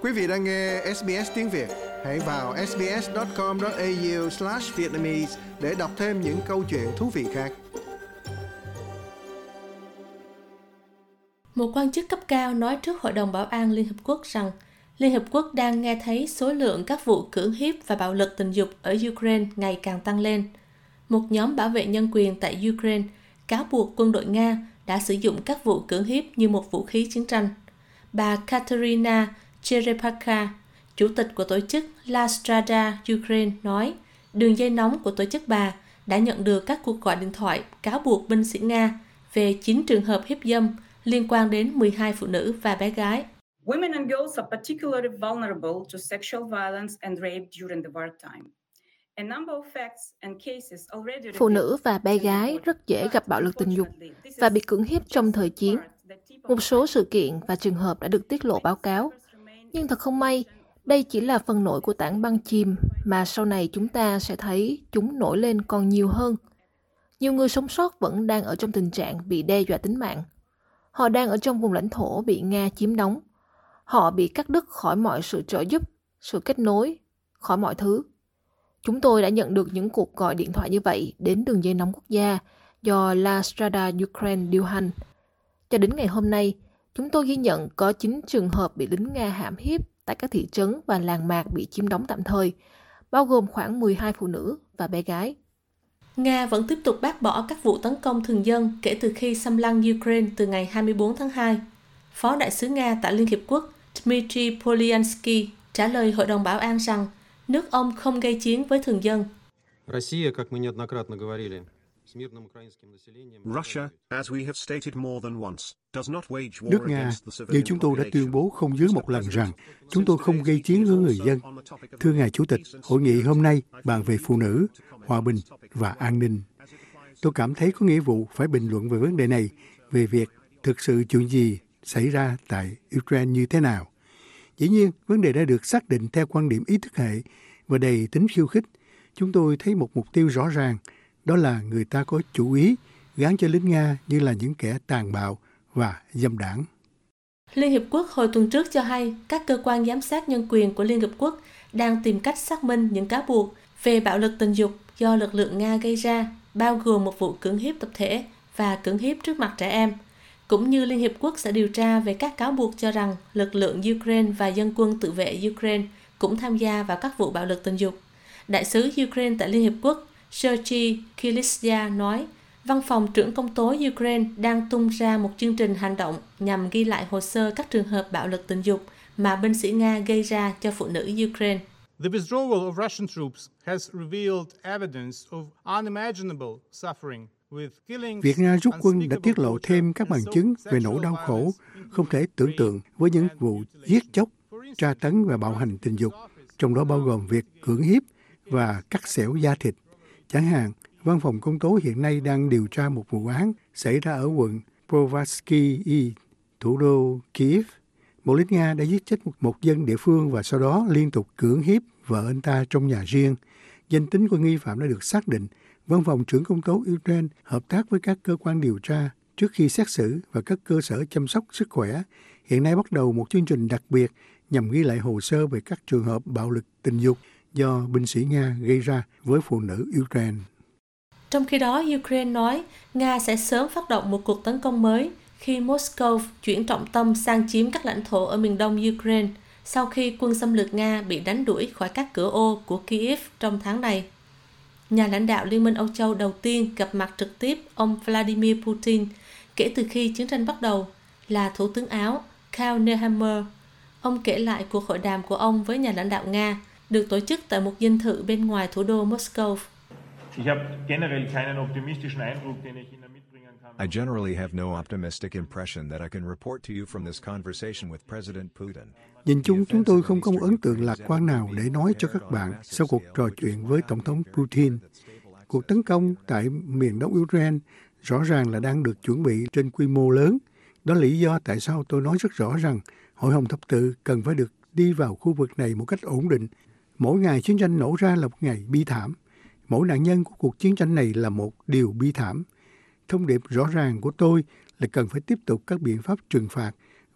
Quý vị đang nghe SBS tiếng Việt. Hãy vào sbs.com.au/vietnamese để đọc thêm những câu chuyện thú vị khác. Một quan chức cấp cao nói trước Hội đồng Bảo an Liên Hợp Quốc rằng Liên Hợp Quốc đang nghe thấy số lượng các vụ cưỡng hiếp và bạo lực tình dục ở Ukraine ngày càng tăng lên. Một nhóm bảo vệ nhân quyền tại Ukraine cáo buộc quân đội Nga đã sử dụng các vụ cưỡng hiếp như một vũ khí chiến tranh. Bà Katerina Cherepaka, chủ tịch của tổ chức La Strada Ukraine nói, đường dây nóng của tổ chức bà đã nhận được các cuộc gọi điện thoại cáo buộc binh sĩ Nga về 9 trường hợp hiếp dâm liên quan đến 12 phụ nữ và bé gái. Women and girls are particularly vulnerable to sexual violence and rape during the wartime. Phụ nữ và bé gái rất dễ gặp bạo lực tình dục và bị cưỡng hiếp trong thời chiến. Một số sự kiện và trường hợp đã được tiết lộ báo cáo. Nhưng thật không may, đây chỉ là phần nổi của tảng băng chìm mà sau này chúng ta sẽ thấy chúng nổi lên còn nhiều hơn. Nhiều người sống sót vẫn đang ở trong tình trạng bị đe dọa tính mạng. Họ đang ở trong vùng lãnh thổ bị Nga chiếm đóng. Họ bị cắt đứt khỏi mọi sự trợ giúp, sự kết nối, khỏi mọi thứ. Chúng tôi đã nhận được những cuộc gọi điện thoại như vậy đến đường dây nóng quốc gia do La Strada Ukraine điều hành. Cho đến ngày hôm nay, chúng tôi ghi nhận có 9 trường hợp bị lính Nga hãm hiếp tại các thị trấn và làng mạc bị chiếm đóng tạm thời, bao gồm khoảng 12 phụ nữ và bé gái. Nga vẫn tiếp tục bác bỏ các vụ tấn công thường dân kể từ khi xâm lăng Ukraine từ ngày 24 tháng 2. Phó đại sứ Nga tại Liên Hiệp Quốc Dmitry Polyansky trả lời Hội đồng Bảo an rằng nước ông không gây chiến với thường dân. Nước Nga, như chúng tôi đã tuyên bố không dưới một lần rằng chúng tôi không gây chiến với người dân. Thưa Ngài Chủ tịch, hội nghị hôm nay bàn về phụ nữ, hòa bình và an ninh. Tôi cảm thấy có nghĩa vụ phải bình luận về vấn đề này, về việc thực sự chuyện gì xảy ra tại Ukraine như thế nào. Dĩ nhiên, vấn đề đã được xác định theo quan điểm ý thức hệ và đầy tính khiêu khích. Chúng tôi thấy một mục tiêu rõ ràng, đó là người ta có chủ ý gán cho lính Nga như là những kẻ tàn bạo và dâm đảng. Liên Hiệp Quốc hồi tuần trước cho hay các cơ quan giám sát nhân quyền của Liên Hiệp Quốc đang tìm cách xác minh những cáo buộc về bạo lực tình dục do lực lượng Nga gây ra, bao gồm một vụ cưỡng hiếp tập thể và cưỡng hiếp trước mặt trẻ em. Cũng như Liên Hiệp Quốc sẽ điều tra về các cáo buộc cho rằng lực lượng Ukraine và dân quân tự vệ Ukraine cũng tham gia vào các vụ bạo lực tình dục. Đại sứ Ukraine tại Liên Hiệp Quốc Sergei Kilitsia nói, Văn phòng trưởng công tố Ukraine đang tung ra một chương trình hành động nhằm ghi lại hồ sơ các trường hợp bạo lực tình dục mà binh sĩ Nga gây ra cho phụ nữ Ukraine. The withdrawal of Russian troops has revealed evidence of unimaginable suffering. Việc Nga rút quân đã tiết lộ thêm các bằng chứng về nỗi đau khổ không thể tưởng tượng với những vụ giết chóc, tra tấn và bạo hành tình dục, trong đó bao gồm việc cưỡng hiếp và cắt xẻo da thịt. Chẳng hạn, Văn phòng Công tố hiện nay đang điều tra một vụ án xảy ra ở quận Povazki, thủ đô Kyiv. Một lính Nga đã giết chết một dân địa phương và sau đó liên tục cưỡng hiếp vợ anh ta trong nhà riêng. Danh tính của nghi phạm đã được xác định. Văn phòng trưởng công tố Ukraine hợp tác với các cơ quan điều tra trước khi xét xử và các cơ sở chăm sóc sức khỏe. Hiện nay bắt đầu một chương trình đặc biệt nhằm ghi lại hồ sơ về các trường hợp bạo lực tình dục do binh sĩ Nga gây ra với phụ nữ Ukraine. Trong khi đó, Ukraine nói Nga sẽ sớm phát động một cuộc tấn công mới khi Moscow chuyển trọng tâm sang chiếm các lãnh thổ ở miền đông Ukraine sau khi quân xâm lược Nga bị đánh đuổi khỏi các cửa ô của Kyiv trong tháng này. Nhà lãnh đạo Liên minh Âu Châu đầu tiên gặp mặt trực tiếp ông Vladimir Putin kể từ khi chiến tranh bắt đầu là Thủ tướng Áo Karl Nehammer. Ông kể lại cuộc hội đàm của ông với nhà lãnh đạo Nga được tổ chức tại một dinh thự bên ngoài thủ đô Moscow. I generally have no optimistic impression that I can report to you from this conversation with President Putin. Nhìn chung, chúng tôi không có một ấn tượng lạc quan nào để nói cho các bạn sau cuộc trò chuyện với Tổng thống Putin. Cuộc tấn công tại miền đông Ukraine rõ ràng là đang được chuẩn bị trên quy mô lớn. Đó là lý do tại sao tôi nói rất rõ rằng Hội Hồng Thập Tự cần phải được đi vào khu vực này một cách ổn định. Mỗi ngày chiến tranh nổ ra là một ngày bi thảm. Mỗi nạn nhân của cuộc chiến tranh này là một điều bi thảm. Thông điệp rõ ràng của tôi là cần phải tiếp tục các biện pháp trừng phạt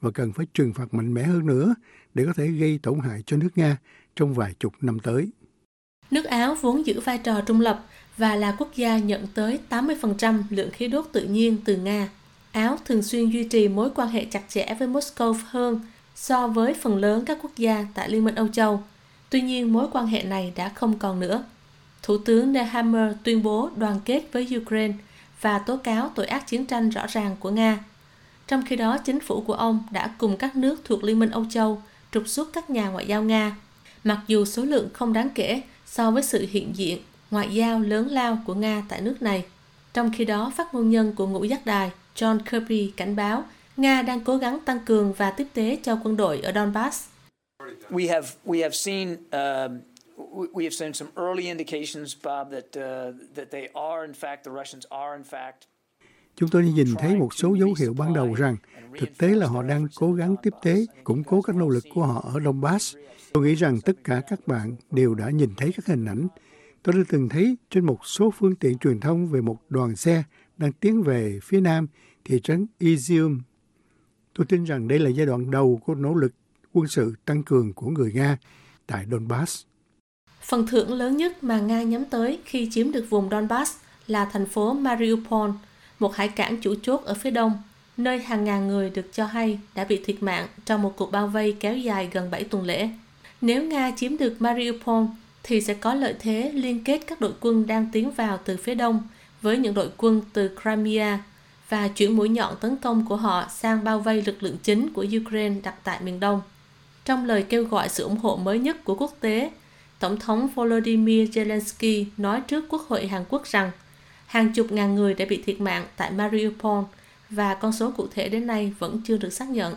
và cần phải trừng phạt mạnh mẽ hơn nữa để có thể gây tổn hại cho nước Nga trong vài chục năm tới. Nước Áo vốn giữ vai trò trung lập và là quốc gia nhận tới 80% lượng khí đốt tự nhiên từ Nga. Áo thường xuyên duy trì mối quan hệ chặt chẽ với Moscow hơn so với phần lớn các quốc gia tại Liên minh Âu Châu. Tuy nhiên, mối quan hệ này đã không còn nữa. Thủ tướng Nehammer tuyên bố đoàn kết với Ukraine và tố cáo tội ác chiến tranh rõ ràng của Nga. Trong khi đó, chính phủ của ông đã cùng các nước thuộc Liên minh Âu Châu trục xuất các nhà ngoại giao Nga, mặc dù số lượng không đáng kể so với sự hiện diện ngoại giao lớn lao của Nga tại nước này. Trong khi đó, phát ngôn nhân của ngũ giác đài John Kirby cảnh báo Nga đang cố gắng tăng cường và tiếp tế cho quân đội ở Donbass. We have seen some early indications, Bob, that they are in fact, the Russians are in fact. Chúng tôi nhìn thấy một số dấu hiệu ban đầu rằng thực tế là họ đang cố gắng tiếp tế, củng cố các nỗ lực của họ ở Donbass. Tôi nghĩ rằng tất cả các bạn đều đã nhìn thấy các hình ảnh. Tôi đã từng thấy trên một số phương tiện truyền thông về một đoàn xe đang tiến về phía nam thị trấn Izium. Tôi tin rằng đây là giai đoạn đầu của nỗ lực quân sự tăng cường của người Nga tại Donbass. Phần thưởng lớn nhất mà Nga nhắm tới khi chiếm được vùng Donbass là thành phố Mariupol, một hải cảng chủ chốt ở phía đông, nơi hàng ngàn người được cho hay đã bị thiệt mạng trong một cuộc bao vây kéo dài gần 7 tuần lễ. Nếu Nga chiếm được Mariupol, thì sẽ có lợi thế liên kết các đội quân đang tiến vào từ phía đông với những đội quân từ Crimea và chuyển mũi nhọn tấn công của họ sang bao vây lực lượng chính của Ukraine đặt tại miền đông. Trong lời kêu gọi sự ủng hộ mới nhất của quốc tế, Tổng thống Volodymyr Zelensky nói trước Quốc hội Hàn Quốc rằng hàng chục ngàn người đã bị thiệt mạng tại Mariupol và con số cụ thể đến nay vẫn chưa được xác nhận.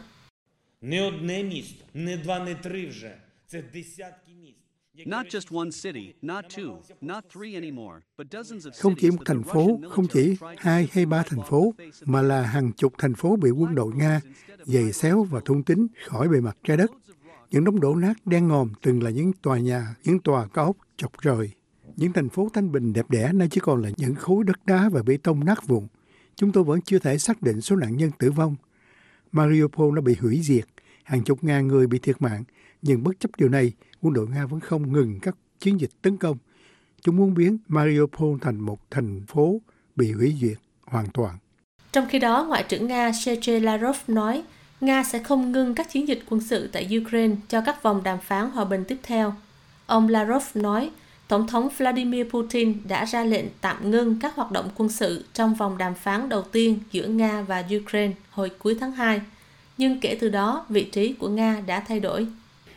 Không chỉ một thành phố, không chỉ 2 hay 3 thành phố, mà là hàng chục thành phố bị quân đội Nga giày xéo và thôn tính khỏi bề mặt trái đất. Những đống đổ nát đen ngòm từng là những tòa nhà, những tòa cao ốc chọc trời. Những thành phố thanh bình đẹp đẽ nay chỉ còn là những khối đất đá và bê tông nát vụn. Chúng tôi vẫn chưa thể xác định số nạn nhân tử vong. Mariupol đã bị hủy diệt, hàng chục ngàn người bị thiệt mạng. Nhưng bất chấp điều này, quân đội Nga vẫn không ngừng các chiến dịch tấn công. Chúng muốn biến Mariupol thành một thành phố bị hủy diệt hoàn toàn. Trong khi đó, Ngoại trưởng Nga Sergei Lavrov nói Nga sẽ không ngưng các chiến dịch quân sự tại Ukraine cho các vòng đàm phán hòa bình tiếp theo. Ông Lavrov nói Tổng thống Vladimir Putin đã ra lệnh tạm ngưng các hoạt động quân sự trong vòng đàm phán đầu tiên giữa Nga và Ukraine hồi cuối tháng 2. Nhưng kể từ đó, vị trí của Nga đã thay đổi.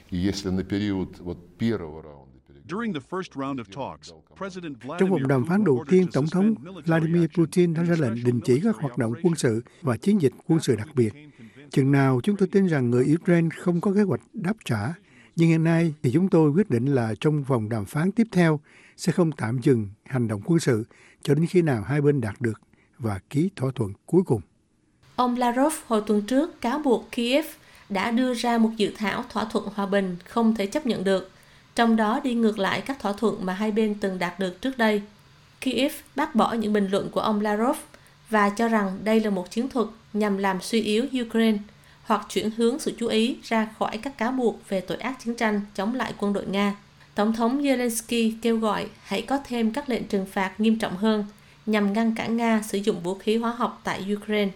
Trong vòng đàm phán đầu tiên, Tổng thống Vladimir Putin đã ra lệnh đình chỉ các hoạt động quân sự và chiến dịch quân sự đặc biệt. Chừng nào chúng tôi tin rằng người Ukraine không có kế hoạch đáp trả, nhưng hiện nay thì chúng tôi quyết định là trong vòng đàm phán tiếp theo sẽ không tạm dừng hành động quân sự cho đến khi nào hai bên đạt được và ký thỏa thuận cuối cùng. Ông Lavrov hồi tuần trước cáo buộc Kiev đã đưa ra một dự thảo thỏa thuận hòa bình không thể chấp nhận được, trong đó đi ngược lại các thỏa thuận mà hai bên từng đạt được trước đây. Kiev bác bỏ những bình luận của ông Lavrov và cho rằng đây là một chiến thuật nhằm làm suy yếu Ukraine hoặc chuyển hướng sự chú ý ra khỏi các cáo buộc về tội ác chiến tranh chống lại quân đội Nga. Tổng thống Zelensky kêu gọi hãy có thêm các lệnh trừng phạt nghiêm trọng hơn nhằm ngăn cản Nga sử dụng vũ khí hóa học tại Ukraine.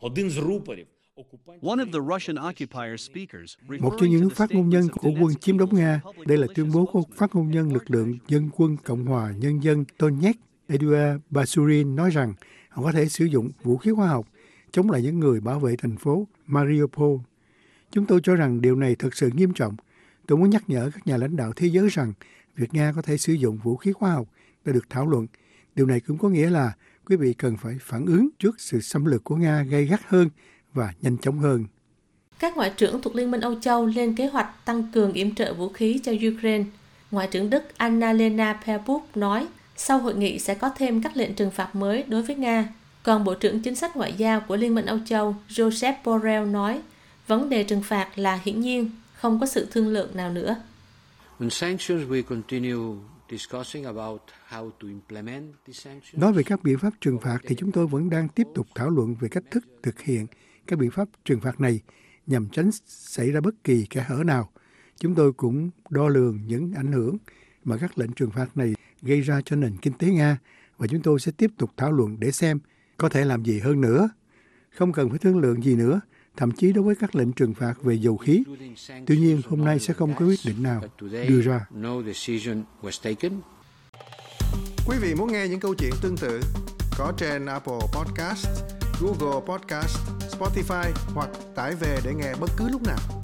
Một trong những phát ngôn nhân của quân chiếm đóng Nga, đây là tuyên bố của phát ngôn nhân lực lượng dân quân Cộng hòa Nhân dân Donetsk, Eduard Basurin nói rằng họ có thể sử dụng vũ khí hóa học chống lại những người bảo vệ thành phố Mariupol. Chúng tôi cho rằng điều này thực sự nghiêm trọng. Tôi muốn nhắc nhở các nhà lãnh đạo thế giới rằng việc Nga có thể sử dụng vũ khí hóa học đã được thảo luận. Điều này cũng có nghĩa là quý vị cần phải phản ứng trước sự xâm lược của Nga gay gắt hơn và nhanh chóng hơn. Các ngoại trưởng thuộc Liên minh Âu Châu lên kế hoạch tăng cường yểm trợ vũ khí cho Ukraine. Ngoại trưởng Đức Annalena Baerbock nói sau hội nghị sẽ có thêm các lệnh trừng phạt mới đối với Nga. Còn Bộ trưởng Chính sách Ngoại giao của Liên minh Âu Châu Josep Borrell nói vấn đề trừng phạt là hiển nhiên, không có sự thương lượng nào nữa. Nói về các biện pháp trừng phạt thì chúng tôi vẫn đang tiếp tục thảo luận về cách thức thực hiện các biện pháp trừng phạt này. nhằm tránh xảy ra bất kỳ kẽ hở nào. Chúng tôi cũng đo lường những ảnh hưởng mà các lệnh trừng phạt này gây ra cho nền kinh tế Nga và chúng tôi sẽ tiếp tục thảo luận để xem có thể làm gì hơn nữa. Không cần phải thương lượng gì nữa, thậm chí đối với các lệnh trừng phạt về dầu khí. Tuy nhiên, hôm nay sẽ không có quyết định nào đưa ra. Quý vị muốn nghe những câu chuyện tương tự có trên Apple Podcast, Google Podcast, Spotify hoặc tải về để nghe bất cứ lúc nào.